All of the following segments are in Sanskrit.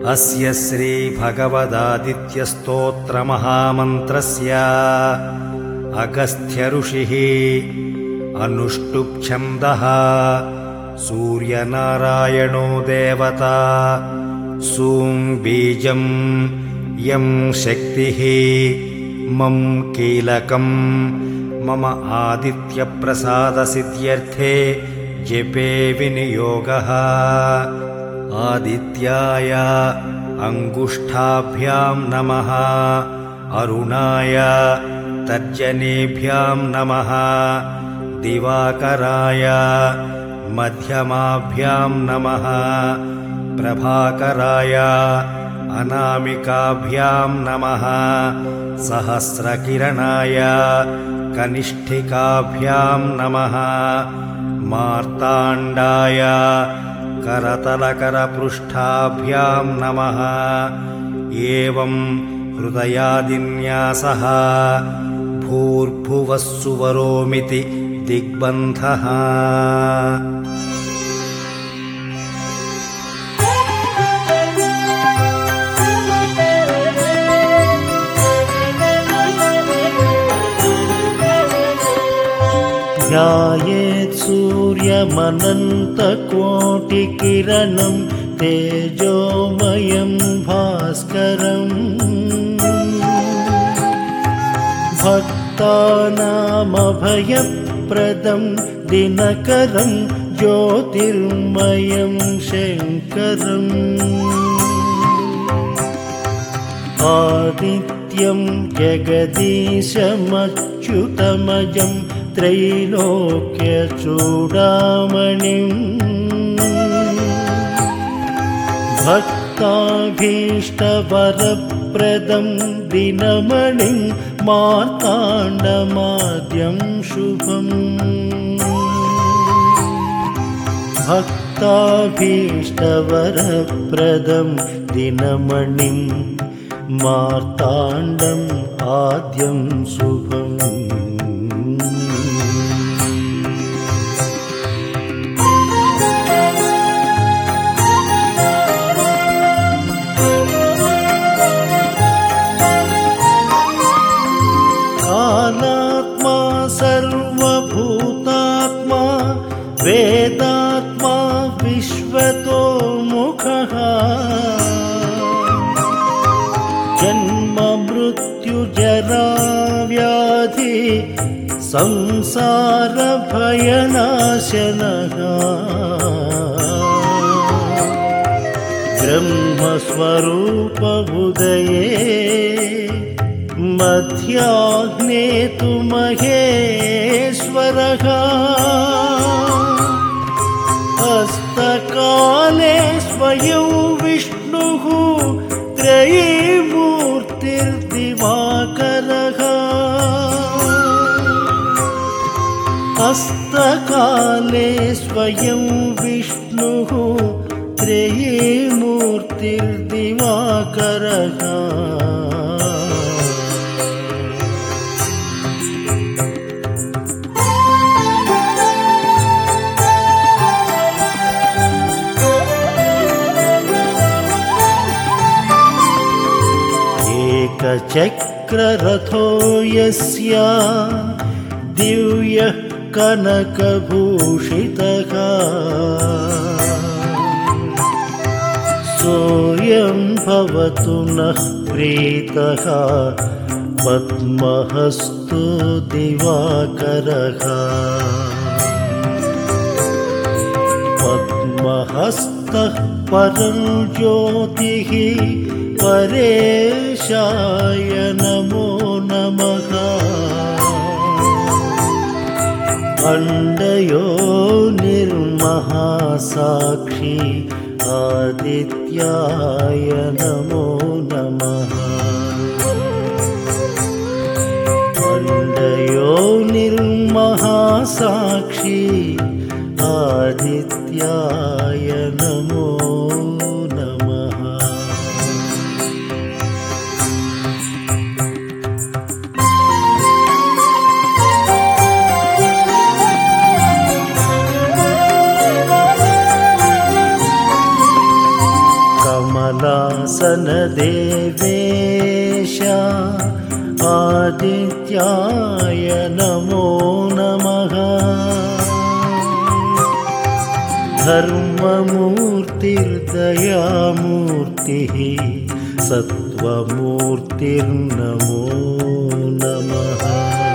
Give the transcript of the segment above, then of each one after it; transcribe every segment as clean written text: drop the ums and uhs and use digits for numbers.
अस्य श्री भगवदादित्यस्तोत्रमहामन्त्रस्य अगस्त्य ऋषिः अनुष्टुप् छन्दः सूर्यनारायणो देवता सूं बीजं यं शक्तिः मम कीलकं मम आदित्यप्रसादसिद्ध्यर्थे जपे विनियोगः आदित्याय अंगुष्ठाभ्यां नमः अरुणाय तर्जनेभ्यां नमः दिवाकराय मध्यमाभ्यां नमः प्रभाकराय अनामिकाभ्यां नमः सहस्रकिरणाय कनिष्ठिकाभ्यां नमः मार्ताण्डाय करतलकरपृष्ठाभ्यां नमः एवं हृदयादिन्यासः भूर्भुवः सुवरोमिति दिग्बन्धः ध्यायेत् सूर्यमनन्तकोटिकिरणं तेजोमयं भास्करम् भक्तानामभयप्रदं दिनकरं ज्योतिर्मयं शङ्करम् आदित्यं जगदीशमच्युतमजं त्रैलोक्यचूडामणिम् भक्ताभीष्टवरप्रदं दिनमणिं मार्ताण्डमाद्यं शुभम् भक्ताभीष्टवरप्रदं दिनमणिं मार्ताण्डम् आद्यं शुभम् कालात्मा सर्वभूतात्मा वेदात्मा विश्वतोमुखः जन्म मृत्यु जरा व्याधि संसार भयनाशनः ब्रह्मस्वरूप उदये मध्याह्ने तु महेश्वरः हस्तकाले स्वयं विष्णुः त्रयीमूर्तिर्दिवाकरः हस्तकाले स्वयं विष्णुः त्रयीमूर्तिर्दिवाकरः चक्ररथो यस्य दिव्यः कनकभूषितः सोऽयं भवतु नः प्रीतः पद्महस्तो दिवाकरः पद्महस्तः परं ज्योतिः परेशाय नमो नमः अण्डयो निर्महासाक्षी आदित्याय नमो नमः अण्डयो निर्महासाक्षी आदित्याय नमो नमः देवेश आदित्याय नमो नमः धर्ममूर्तिर्दयामूर्तिः सत्त्वमूर्तिर्नमो नमः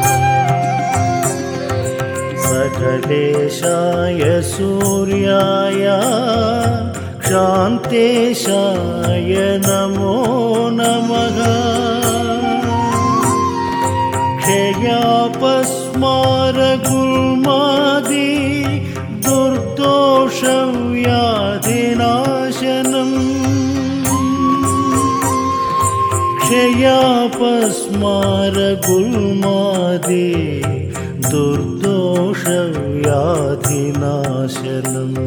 सकलेशाय सूर्याय शान्तेशाय नमो नमः क्षयापस्मारगुल्मादि दुर्दोषव्याधिनाशनम् क्षयापस्मारगुल्मादि दुर्दोषव्याधिनाशनम्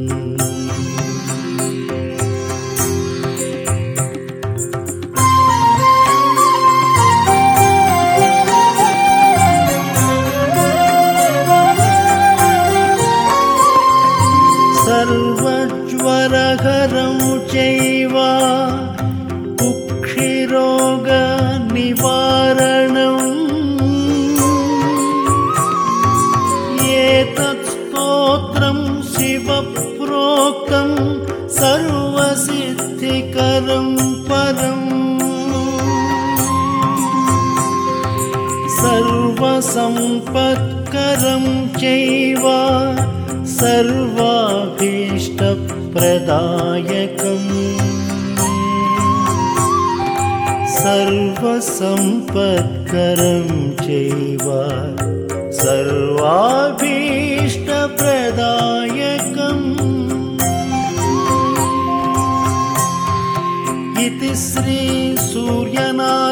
सर्वज्वरहरं चैव कुक्षिरोगनिवारणम् एतत् स्तोत्रं शिवप्रोक्तं सर्वसिद्धिकरं परम् सर्वसम्पत्करं चैव सर्वाभीष्टप्रदायकम् सर्वसम्पत्करं चैव सर्वाभीष्टप्रदायकम् इति श्री सूर्यनारायण